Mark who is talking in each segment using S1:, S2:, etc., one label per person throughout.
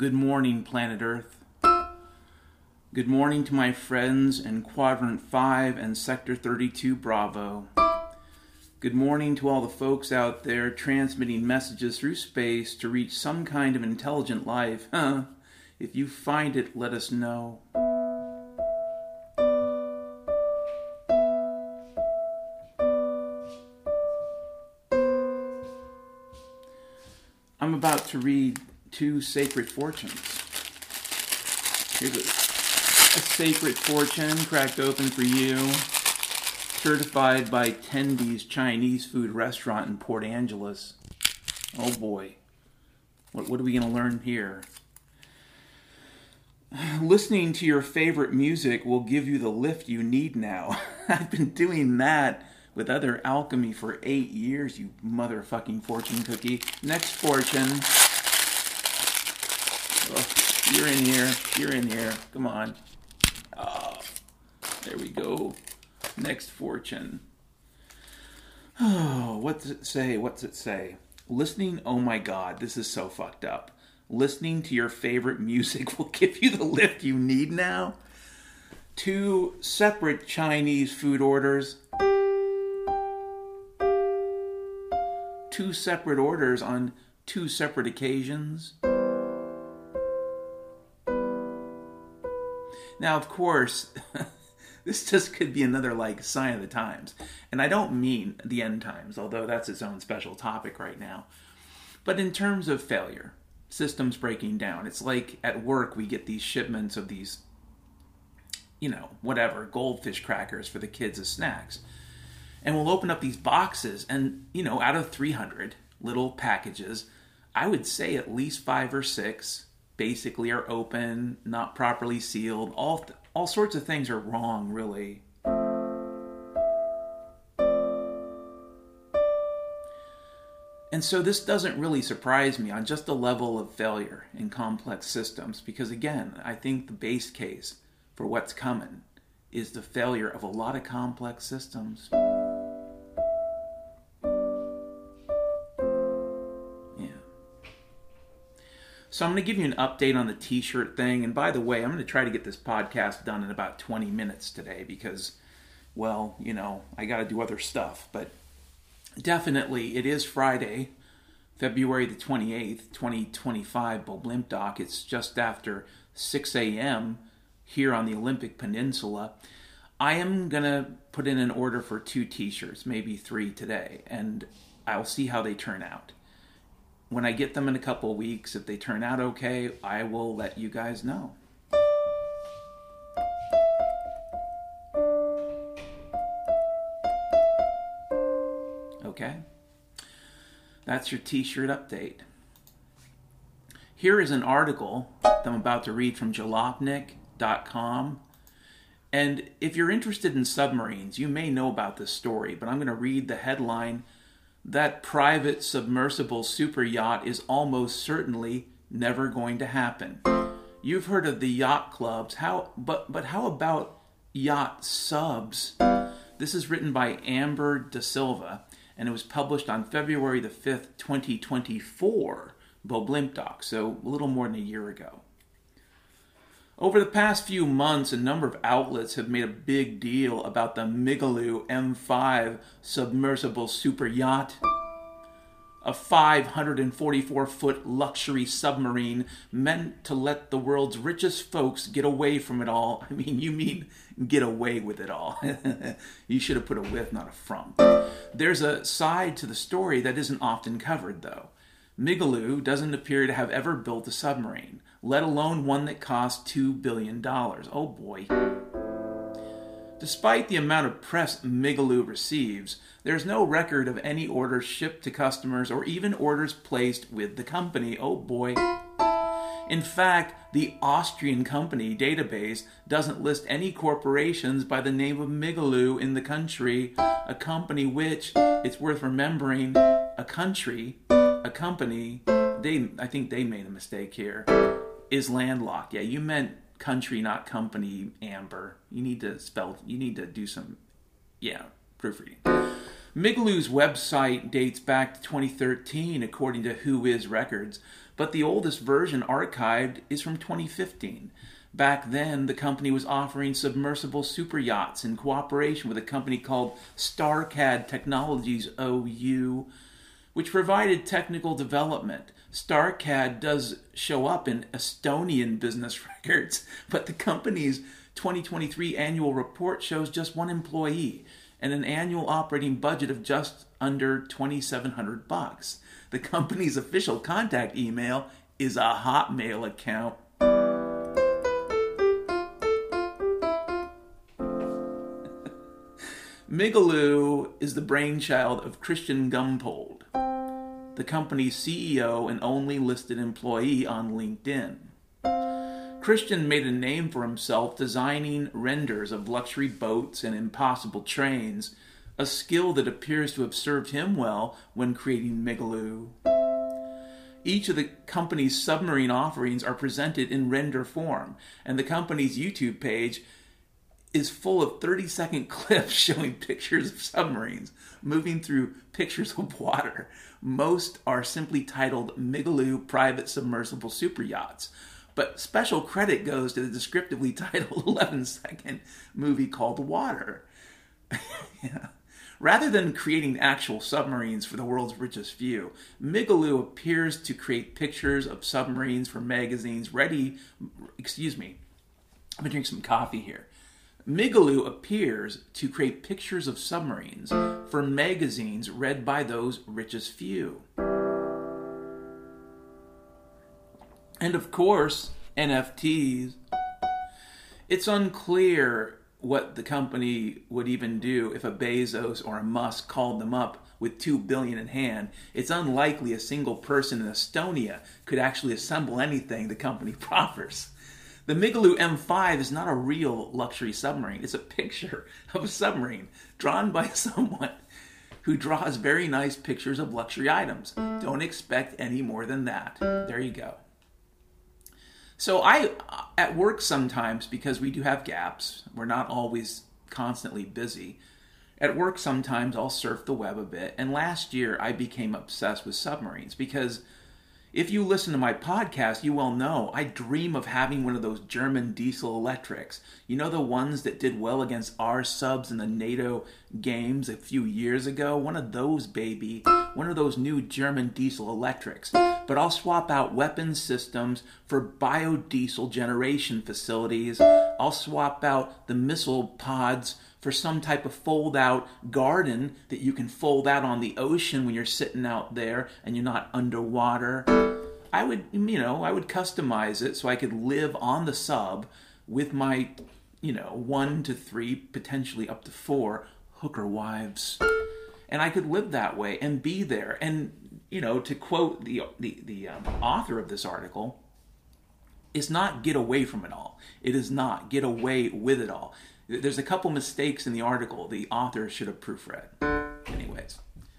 S1: Good morning, planet Earth. Good morning to my friends in Quadrant 5 and Sector 32 Bravo. Good morning to all the folks out there transmitting messages through space to reach some kind of intelligent life. If you find it, let us know. I'm about to read two sacred fortunes. Here's a sacred fortune cracked open for you, certified by Tendy's Chinese food restaurant in Port Angeles. Oh boy, what are we going to learn here? Listening to your favorite music will give you the lift you need now. I've been doing that with other alchemy for 8 years, you motherfucking fortune cookie. Next fortune. Oh, you're in here. Come on. Oh, there we go. Next fortune. Oh, what's it say? Listening, oh my god, this is so fucked up. Listening to your favorite music will give you the lift you need now. 2 separate Chinese food orders. 2 separate orders on 2 separate occasions. Now, of course, this just could be another, sign of the times. And I don't mean the end times, although that's its own special topic right now. But in terms of failure, systems breaking down. It's like at work we get these shipments of these, goldfish crackers for the kids as snacks. And we'll open up these boxes and, out of 300 little packages, I would say at least 5 or 6 basically are open, not properly sealed. All sorts of things are wrong, really. And so this doesn't really surprise me on just the level of failure in complex systems, because again, I think the base case for what's coming is the failure of a lot of complex systems. So I'm going to give you an update on the t-shirt thing. And by the way, I'm going to try to get this podcast done in about 20 minutes today because, I got to do other stuff. But definitely, it is Friday, February the 28th, 2025, Boblimpdoc. It's just after 6 a.m. here on the Olympic Peninsula. I am going to put in an order for 2 t-shirts, maybe 3 today. And I'll see how they turn out. When I get them in a couple of weeks, if they turn out okay, I will let you guys know. Okay? That's your t-shirt update. Here is an article that I'm about to read from jalopnik.com. And if you're interested in submarines, you may know about this story, but I'm going to read the headline. That private submersible super yacht is almost certainly never going to happen. You've heard of the yacht clubs. But how about yacht subs? This is written by Amber Da Silva, and it was published on February the 5th, 2024, Boblimpdoc, so a little more than a year ago. Over the past few months, a number of outlets have made a big deal about the Migaloo M5 submersible super yacht, a 544-foot luxury submarine meant to let the world's richest folks get away from it all. I mean, you mean get away with it all. You should have put a with, not a from. There's a side to the story that isn't often covered, though. Migaloo doesn't appear to have ever built a submarine, let alone one that cost $2 billion. Oh boy. Despite the amount of press Migaloo receives, there's no record of any orders shipped to customers or even orders placed with the company. Oh boy. In fact, the Austrian company database doesn't list any corporations by the name of Migaloo in the country, a company which, it's worth remembering, a company, I think they made a mistake here, is landlocked. Yeah, you meant country, not company, Amber. You need to do some, proofreading. Migaloo's website dates back to 2013 according to Whois records, but the oldest version archived is from 2015. Back then, the company was offering submersible super yachts in cooperation with a company called StarCAD Technologies OU, which provided technical development. StarCAD does show up in Estonian business records, but the company's 2023 annual report shows just one employee and an annual operating budget of just under $2,700. The company's official contact email is a Hotmail account. Migaloo is the brainchild of Christian Gumpold, the company's CEO and only listed employee on LinkedIn. Christian made a name for himself designing renders of luxury boats and impossible trains, a skill that appears to have served him well when creating Migaloo. Each of the company's submarine offerings are presented in render form, and the company's YouTube page is full of 30-second clips showing pictures of submarines moving through pictures of water. Most are simply titled Migaloo Private Submersible Super Yachts, but special credit goes to the descriptively titled 11-second movie called Water. Yeah. Rather than creating actual submarines for the world's richest few, Migaloo appears to create pictures of submarines for magazines I'm going to drink some coffee here. Migaloo appears to create pictures of submarines for magazines read by those richest few. And of course, NFTs. It's unclear what the company would even do if a Bezos or a Musk called them up with $2 billion in hand. It's unlikely a single person in Estonia could actually assemble anything the company proffers. The Migaloo M5 is not a real luxury submarine. It's a picture of a submarine drawn by someone who draws very nice pictures of luxury items. Don't expect any more than that. There you go. So at work sometimes, because we do have gaps, we're not always constantly busy. At work sometimes I'll surf the web a bit, and last year I became obsessed with submarines because if you listen to my podcast, you well know I dream of having one of those German diesel electrics. You know, the ones that did well against our subs in the NATO games a few years ago? One of those, baby. One of those new German diesel electrics. But I'll swap out weapons systems for biodiesel generation facilities. I'll swap out the missile pods for some type of fold-out garden that you can fold out on the ocean when you're sitting out there and you're not underwater. I would customize it so I could live on the sub with my, 1 to 3, potentially up to 4 hooker wives. And I could live that way and be there. And, to quote the author of this article, it's not get away from it all. It is not get away with it all. There's a couple mistakes in the article the author should have proofread. Anyways.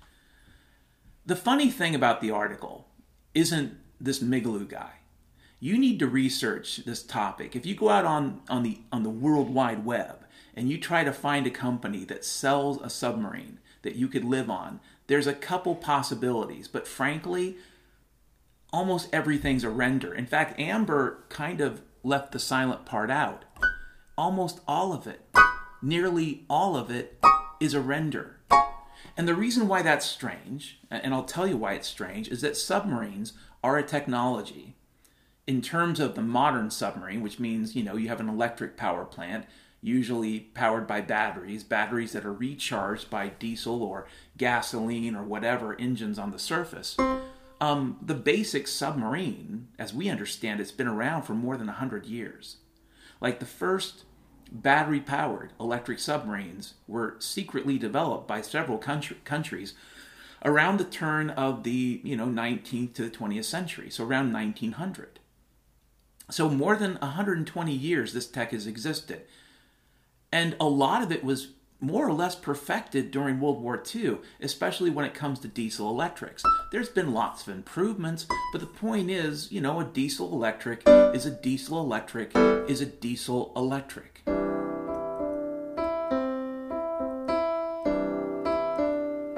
S1: The funny thing about the article isn't this Migaloo guy. You need to research this topic. If you go out on the World Wide Web and you try to find a company that sells a submarine that you could live on, there's a couple possibilities. But frankly, almost everything's a render. In fact, Amber kind of left the silent part out. Almost all of it, nearly all of it, is a render. And the reason why that's strange, and I'll tell you why it's strange, is that submarines are a technology. In terms of the modern submarine, which means, you have an electric power plant, usually powered by batteries that are recharged by diesel or gasoline or whatever engines on the surface. The basic submarine, as we understand, it's been around for more than 100 years. Like the first battery-powered electric submarines were secretly developed by several countries around the turn of the 19th to the 20th century, so around 1900. So more than 120 years this tech has existed. And a lot of it was more or less perfected during World War II, especially when it comes to diesel electrics. There's been lots of improvements, but the point is, a diesel electric is a diesel electric is a diesel electric.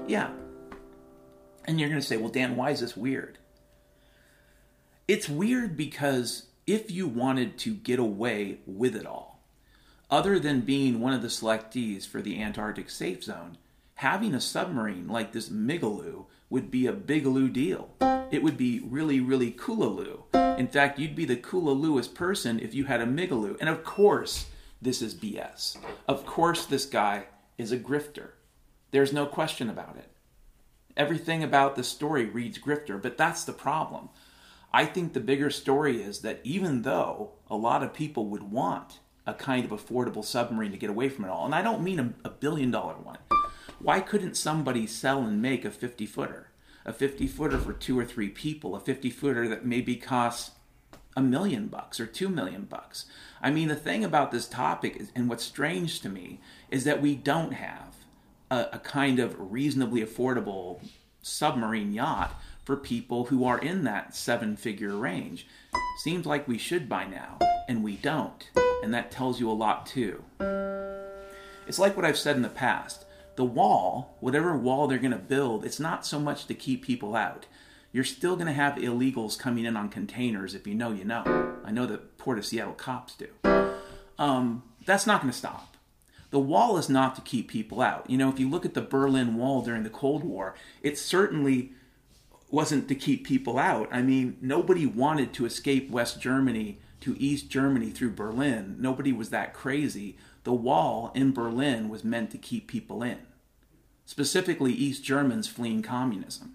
S1: Yeah. And you're going to say, well, Dan, why is this weird? It's weird because if you wanted to get away with it all, other than being one of the selectees for the Antarctic Safe Zone, having a submarine like this Migaloo would be a bigaloo deal. It would be really, really coolaloo. In fact, you'd be the coolalooest person if you had a Migaloo. And of course, this is BS. Of course, this guy is a grifter. There's no question about it. Everything about the story reads grifter, but that's the problem. I think the bigger story is that even though a lot of people would want a kind of affordable submarine to get away from it all, and I don't mean a $1 billion one, why couldn't somebody sell and make a 50-footer? A 50-footer for 2 or 3 people, a 50-footer that maybe costs $1 million or $2 million. I mean, the thing about this topic is, and what's strange to me, is that we don't have a kind of reasonably affordable submarine yacht for people who are in that 7-figure range. Seems like we should by now, and we don't. And that tells you a lot too. It's like what I've said in the past. The wall, whatever wall they're going to build, it's not so much to keep people out. You're still going to have illegals coming in on containers if you know you know. I know the Port of Seattle cops do. That's not going to stop. The wall is not to keep people out. You know, if you look at the Berlin Wall during the Cold War, it certainly wasn't to keep people out. I mean, nobody wanted to escape West Germany to East Germany through Berlin. Nobody was that crazy. The wall in Berlin was meant to keep people in. Specifically, East Germans fleeing communism.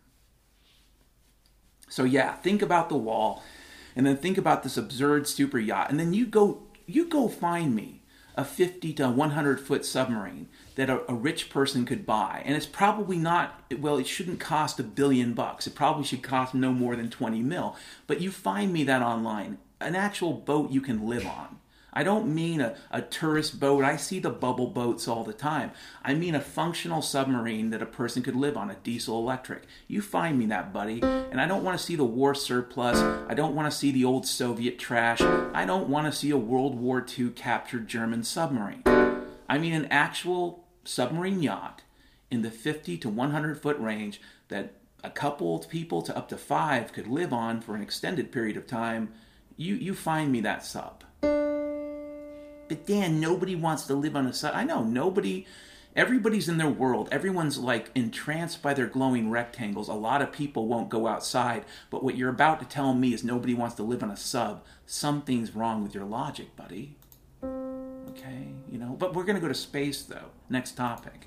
S1: So yeah, think about the wall, and then think about this absurd super yacht, and then you go find me a 50 to 100 foot submarine that a rich person could buy. And it's probably not, well, it shouldn't cost $1 billion. It probably should cost no more than 20 mil. But you find me that online, an actual boat you can live on. I don't mean a tourist boat. I see the bubble boats all the time. I mean a functional submarine that a person could live on, a diesel electric. You find me that, buddy. And I don't want to see the war surplus. I don't want to see the old Soviet trash. I don't want to see a World War II captured German submarine. I mean an actual submarine yacht in the 50 to 100 foot range that a couple of people to up to 5 could live on for an extended period of time. You find me that sub. But Dan, nobody wants to live on a sub. I know, everybody's in their world. Everyone's like entranced by their glowing rectangles. A lot of people won't go outside. But what you're about to tell me is nobody wants to live on a sub. Something's wrong with your logic, buddy. Okay, but we're going to go to space, though. Next topic.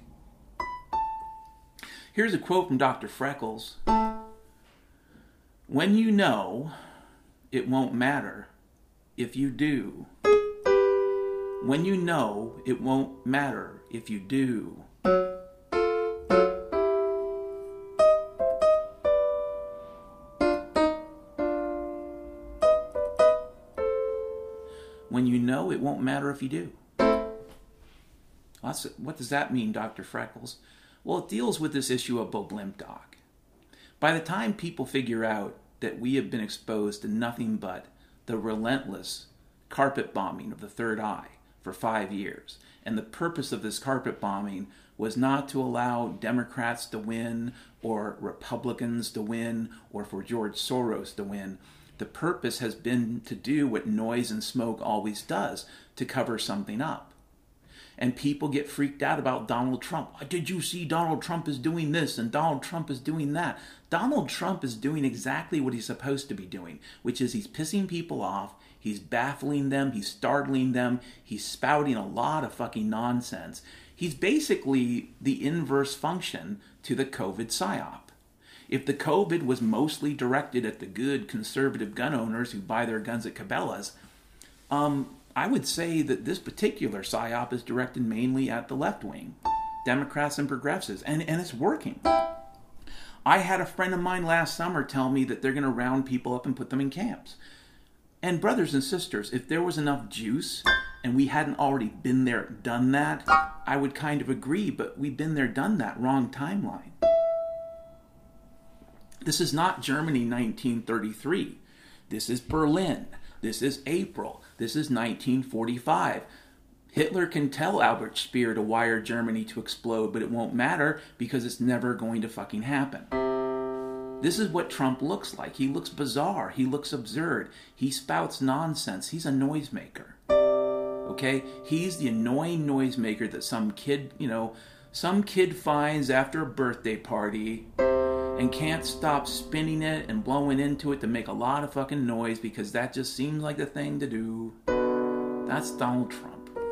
S1: Here's a quote from Dr. Freckles. When you know, it won't matter if you do. When you know, it won't matter if you do. When you know, it won't matter if you do. What does that mean, Dr. Freckles? Well, it deals with this issue of Boblimpdoc. By the time people figure out that we have been exposed to nothing but the relentless carpet bombing of the Third Eye for 5 years, and the purpose of this carpet bombing was not to allow Democrats to win or Republicans to win or for George Soros to win. The purpose has been to do what noise and smoke always does, to cover something up. And people get freaked out about Donald Trump. Did you see Donald Trump is doing this and Donald Trump is doing that? Donald Trump is doing exactly what he's supposed to be doing, which is he's pissing people off, he's baffling them, he's startling them, he's spouting a lot of fucking nonsense. He's basically the inverse function to the COVID psyop. If the COVID was mostly directed at the good conservative gun owners who buy their guns at Cabela's, I would say that this particular psyop is directed mainly at the left wing, Democrats and progressives, and it's working. I had a friend of mine last summer tell me that they're going to round people up and put them in camps. And brothers and sisters, if there was enough juice and we hadn't already been there, done that, I would kind of agree, but we've been there, done that, wrong timeline. This is not Germany 1933. This is Berlin. This is April. This is 1945. Hitler can tell Albert Speer to wire Germany to explode, but it won't matter because it's never going to fucking happen. This is what Trump looks like. He looks bizarre. He looks absurd. He spouts nonsense. He's a noisemaker. Okay? He's the annoying noisemaker that some kid finds after a birthday party and can't stop spinning it and blowing into it to make a lot of fucking noise because that just seems like the thing to do. That's Donald Trump.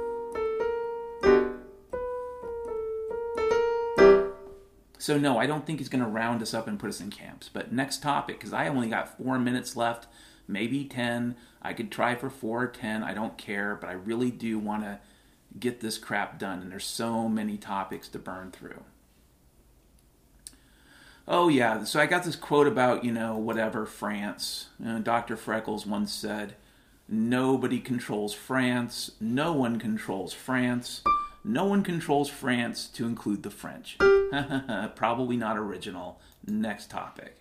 S1: So no, I don't think he's going to round us up and put us in camps. But next topic, because I only got 4 minutes left, maybe 10. I could try for 4 or 10. I don't care, but I really do want to get this crap done. And there's so many topics to burn through. Oh yeah, so I got this quote about, whatever, France. Dr. Freckles once said, "Nobody controls France. No one controls France. No one controls France to include the French." Probably not original. Next topic.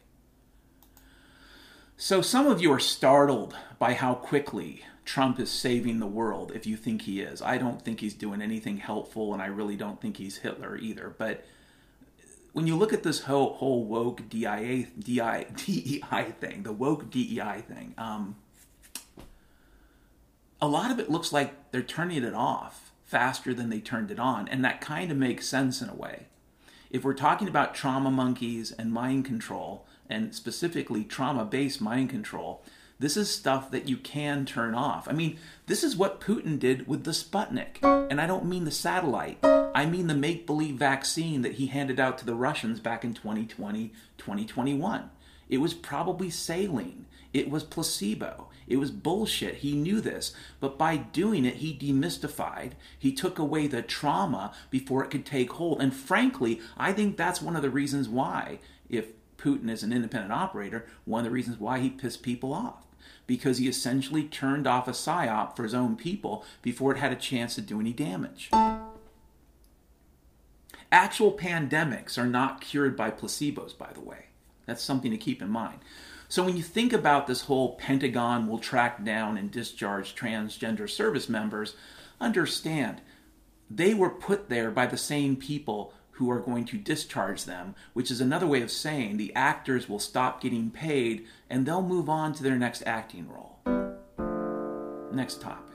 S1: So some of you are startled by how quickly Trump is saving the world, if you think he is. I don't think he's doing anything helpful, and I really don't think he's Hitler either. But when you look at this whole woke DEI thing, the woke DEI thing, a lot of it looks like they're turning it off faster than they turned it on, and that kind of makes sense in a way. If we're talking about trauma monkeys and mind control, and specifically trauma-based mind control, this is stuff that you can turn off. I mean, this is what Putin did with the Sputnik. And I don't mean the satellite. I mean the make-believe vaccine that he handed out to the Russians back in 2020, 2021. It was probably saline. It was placebo. It was bullshit. He knew this. But by doing it, he demystified. He took away the trauma before it could take hold. And frankly, I think that's one of the reasons why, if Putin is an independent operator, one of the reasons why he pissed people off. Because he essentially turned off a psyop for his own people before it had a chance to do any damage. Actual pandemics are not cured by placebos, by the way. That's something to keep in mind. So when you think about this whole Pentagon will track down and discharge transgender service members, understand they were put there by the same people who are going to discharge them, which is another way of saying the actors will stop getting paid and they'll move on to their next acting role. Next topic.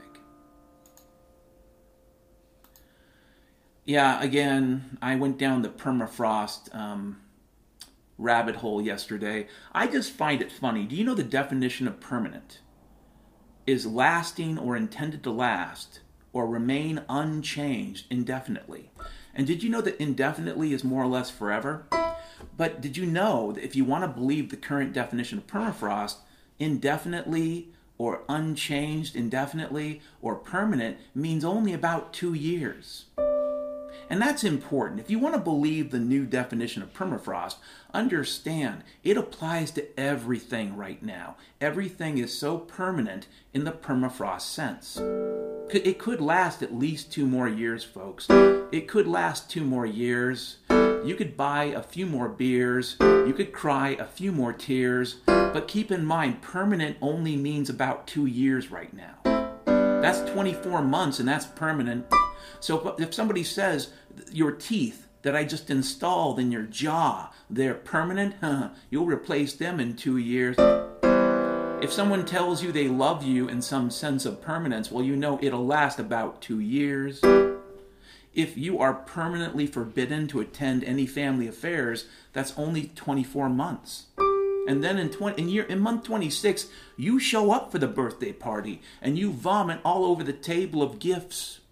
S1: Yeah, again, I went down the permafrost rabbit hole yesterday. I just find it funny. Do you know the definition of permanent? Is lasting or intended to last or remain unchanged indefinitely. And did you know that indefinitely is more or less forever? But did you know that if you want to believe the current definition of permafrost, indefinitely or unchanged indefinitely or permanent means only about 2 years? And that's important. If you want to believe the new definition of permafrost, understand it applies to everything right now. Everything is so permanent in the permafrost sense. It could last at least 2 more years, folks. It could last 2 more years. You could buy a few more beers. You could cry a few more tears. But keep in mind, permanent only means about 2 years right now. That's 24 months and that's permanent. So if somebody says your teeth that I just installed in your jaw, they're permanent, you'll replace them in 2 years. If someone tells you they love you in some sense of permanence, well, you know it'll last about 2 years. If you are permanently forbidden to attend any family affairs, that's only 24 months. And then in month 26, you show up for the birthday party and you vomit all over the table of gifts.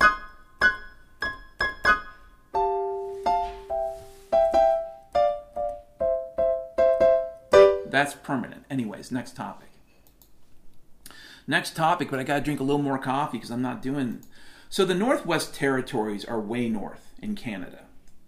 S1: That's permanent. Anyways, next topic. Next topic, but I gotta drink a little more coffee because I'm not doing... So the Northwest Territories are way north in Canada.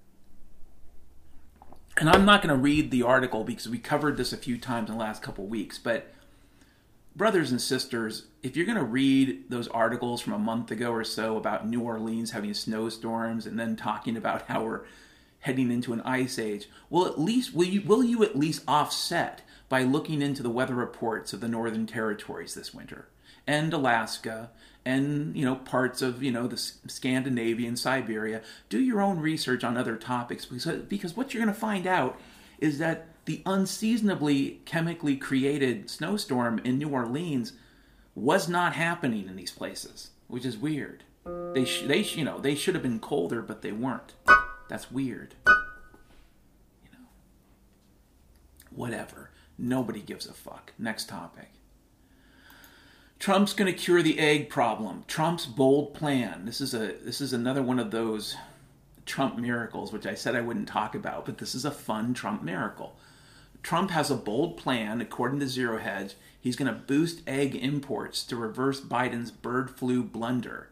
S1: And I'm not going to read the article because we covered this a few times in the last couple weeks, but brothers and sisters, if you're going to read those articles from a month ago or so about New Orleans having snowstorms and then talking about how we're heading into an ice age, well, at least will you at least offset by looking into the weather reports of the Northern Territories this winter and Alaska and, parts of, the Scandinavian, Siberia. Do your own research on other topics, because what you're going to find out is that the unseasonably chemically created snowstorm in New Orleans was not happening in these places, which is weird. They should have been colder, but they weren't. That's weird. Whatever. Nobody gives a fuck. Next topic. Trump's going to cure the egg problem. Trump's bold plan. This is another one of those Trump miracles, which I said I wouldn't talk about, but this is a fun Trump miracle. Trump has a bold plan, according to Zero Hedge. He's going to boost egg imports to reverse Biden's bird flu blunder.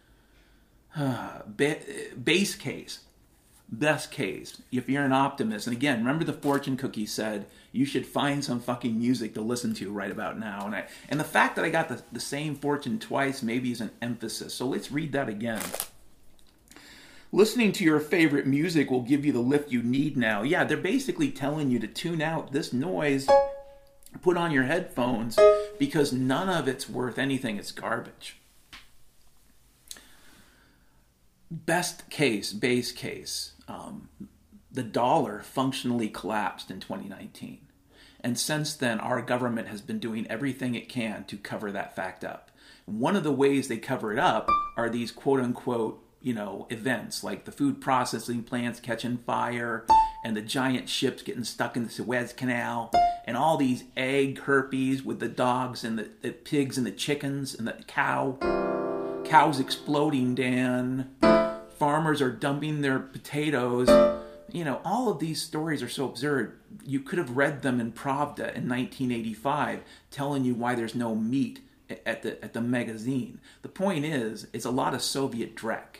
S1: Base case. Best case, if you're an optimist, and again, remember the fortune cookie said you should find some fucking music to listen to right about now, and the fact that I got the same fortune twice maybe is an emphasis, so let's read that again. Listening to your favorite music will give you the lift you need now. Yeah, they're basically telling you to tune out this noise, put on your headphones, because none of it's worth anything. It's garbage. Best case, base case, the dollar functionally collapsed in 2019. And since then, our government has been doing everything it can to cover that fact up. One of the ways they cover it up are these quote-unquote, events, like the food processing plants catching fire, and the giant ships getting stuck in the Suez Canal, and all these egg herpes with the dogs and the pigs and the chickens and the cows exploding, Dan. Farmers are dumping their potatoes. All of these stories are so absurd. You could have read them in Pravda in 1985, telling you why there's no meat at the magazine. The point is, it's a lot of Soviet dreck.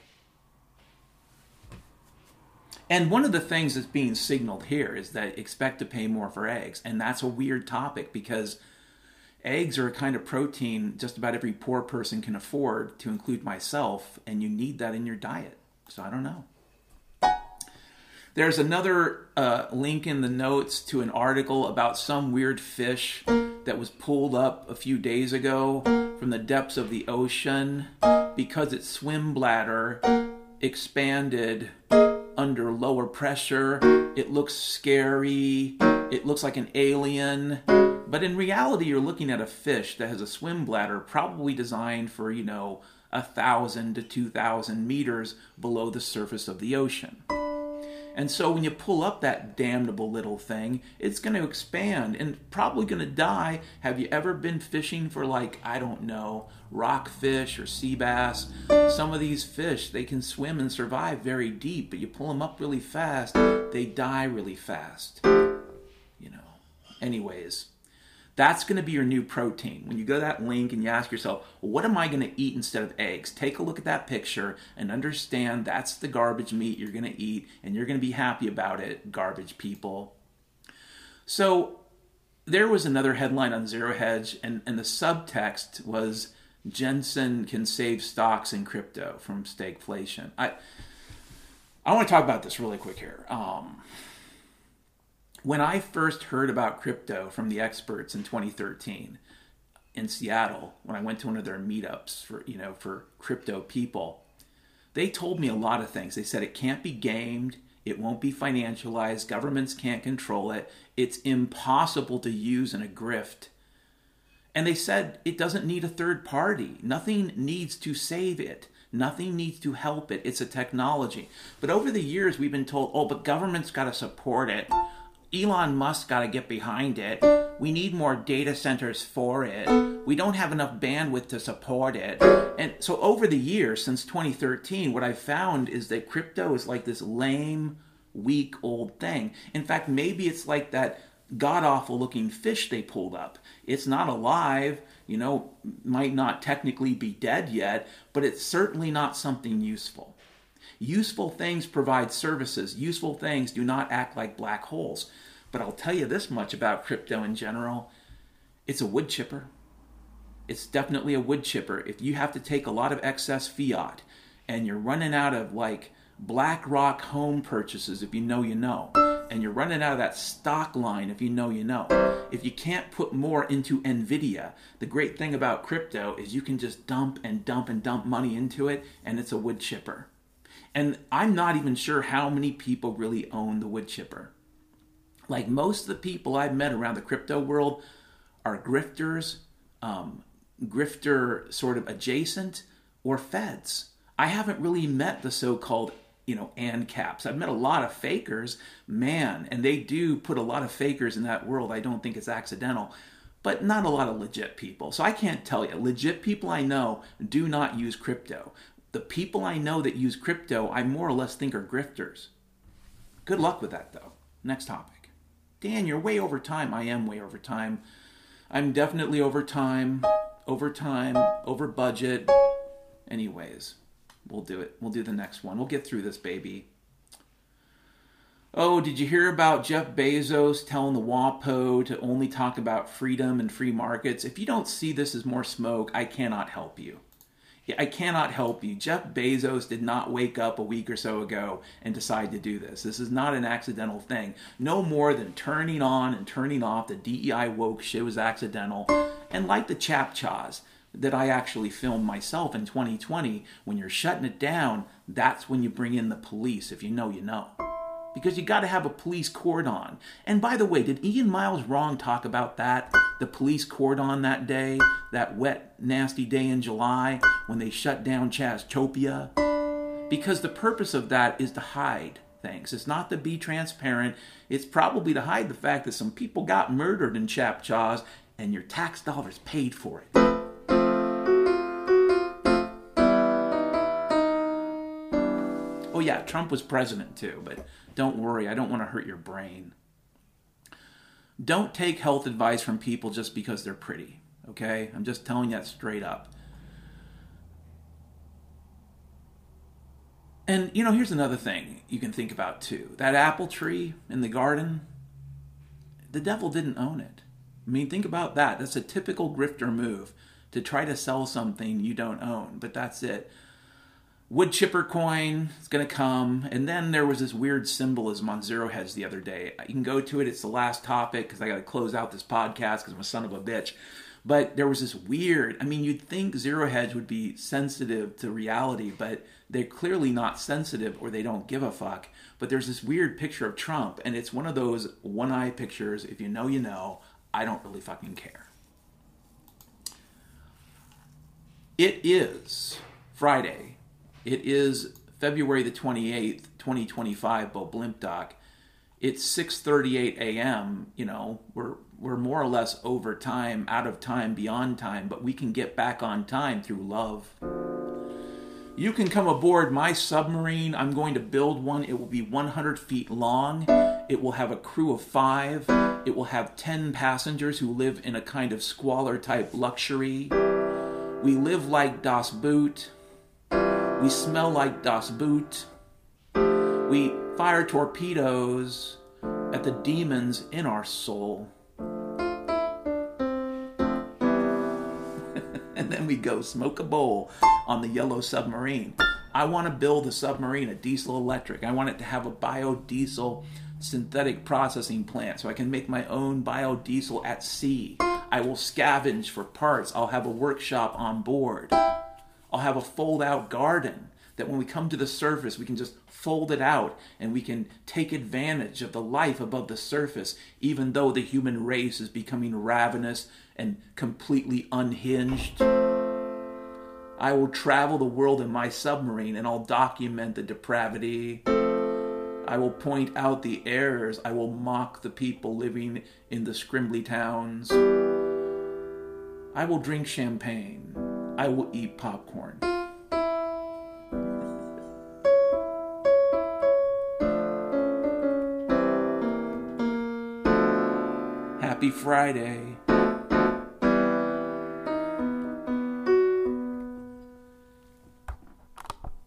S1: And one of the things that's being signaled here is that expect to pay more for eggs. And that's a weird topic, because eggs are a kind of protein just about every poor person can afford, to include myself, and you need that in your diet. So I don't know. There's another link in the notes to an article about some weird fish that was pulled up a few days ago from the depths of the ocean because its swim bladder expanded under lower pressure. It looks scary. It looks like an alien. But in reality, you're looking at a fish that has a swim bladder probably designed for, 1,000 to 2,000 meters below the surface of the ocean. And so when you pull up that damnable little thing, it's going to expand and probably going to die. Have you ever been fishing for, rockfish or sea bass? Some of these fish, they can swim and survive very deep, but you pull them up really fast, they die really fast. Anyways, that's going to be your new protein. When you go to that link and you ask yourself, well, what am I going to eat instead of eggs? Take a look at that picture and understand that's the garbage meat you're going to eat, and you're going to be happy about it, garbage people. So there was another headline on Zero Hedge, and the subtext was, Jensen can save stocks in crypto from stagflation. I want to talk about this really quick here. When I first heard about crypto from the experts in 2013 in Seattle, when I went to one of their meetups for crypto people, they told me a lot of things. They said it can't be gamed, it won't be financialized, governments can't control it, it's impossible to use in a grift. And they said it doesn't need a third party. Nothing needs to save it. Nothing needs to help it. It's a technology. But over the years, we've been told, but government's got to support it. Elon Musk got to get behind it. We need more data centers for it. We don't have enough bandwidth to support it. And so over the years, since 2013, what I've found is that crypto is like this lame, weak, old thing. In fact, maybe it's like that god-awful looking fish they pulled up. It's not alive, might not technically be dead yet, but it's certainly not something useful. Useful things provide services. Useful things do not act like black holes. But I'll tell you this much about crypto in general. It's a wood chipper. It's definitely a wood chipper. If you have to take a lot of excess fiat and you're running out of BlackRock home purchases, if you know, and you're running out of that stock line. If you know, you know. If you can't put more into Nvidia, the great thing about crypto is you can just dump and dump and dump money into it, and it's a wood chipper. And I'm not even sure how many people really own the wood chipper. Like, most of the people I've met around the crypto world are grifters, grifter sort of adjacent, or feds. I haven't really met the so-called, ANCAPs. I've met a lot of fakers, man, and they do put a lot of fakers in that world. I don't think it's accidental, but not a lot of legit people. So I can't tell you. Legit people I know do not use crypto. The people I know that use crypto, I more or less think are grifters. Good luck with that, though. Next topic. Dan, you're way over time. I am way over time. I'm definitely over time, over budget. Anyways, we'll do it. We'll do the next one. We'll get through this, baby. Oh, did you hear about Jeff Bezos telling the WAPO to only talk about freedom and free markets? If you don't see this as more smoke, I cannot help you. I cannot help you. Jeff Bezos did not wake up a week or so ago and decide to do this. This is not an accidental thing. No more than turning on and turning off the DEI woke shit was accidental. And like the Chapchaws that I actually filmed myself in 2020, when you're shutting it down, that's when you bring in the police. If you know, you know. Because you got to have a police cordon. And by the way, did Ian Miles Wrong talk about that? The police cordon that day, that wet, nasty day in July when they shut down Chaztopia? Because the purpose of that is to hide things. It's not to be transparent. It's probably to hide the fact that some people got murdered in Chapchaws and your tax dollars paid for it. Oh yeah, Trump was president too, but don't worry, I don't want to hurt your brain. Don't take health advice from people just because they're pretty, okay? I'm just telling you that straight up. And, here's another thing you can think about too. That apple tree in the garden, the devil didn't own it. I mean, think about that. That's a typical grifter move, to try to sell something you don't own, but that's it. Wood chipper coin is going to come. And then there was this weird symbolism on Zero Hedge the other day. You can go to it. It's the last topic because I got to close out this podcast because I'm a son of a bitch. But there was this weird, you'd think Zero Hedge would be sensitive to reality, but they're clearly not sensitive or they don't give a fuck. But there's this weird picture of Trump, and it's one of those one-eye pictures. If you know, you know. I don't really fucking care. It is Friday. It is February the 28th, 2025, Bo Blimp Doc. It's 6:38 a.m., we're more or less over time, out of time, beyond time, but we can get back on time through love. You can come aboard my submarine. I'm going to build one. It will be 100 feet long. It will have a crew of 5. It will have 10 passengers who live in a kind of squalor-type luxury. We live like Das Boot. We smell like Das Boot. We fire torpedoes at the demons in our soul. And then we go smoke a bowl on the yellow submarine. I want to build a submarine, a diesel electric. I want it to have a biodiesel synthetic processing plant so I can make my own biodiesel at sea. I will scavenge for parts. I'll have a workshop on board. I'll have a fold-out garden that when we come to the surface, we can just fold it out and we can take advantage of the life above the surface, even though the human race is becoming ravenous and completely unhinged. I will travel the world in my submarine and I'll document the depravity. I will point out the errors. I will mock the people living in the scrimbly towns. I will drink champagne. I will eat popcorn. Happy Friday.